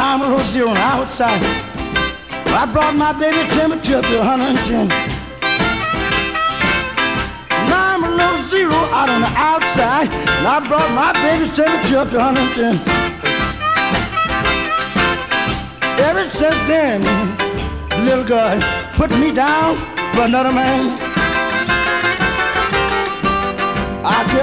I'm below zero on the outside. I brought my baby temperature up to 110. Now I'm below zero out on the outside, and I brought my baby's temperature up to 110. Ever since then, the little girl put me down for another man. I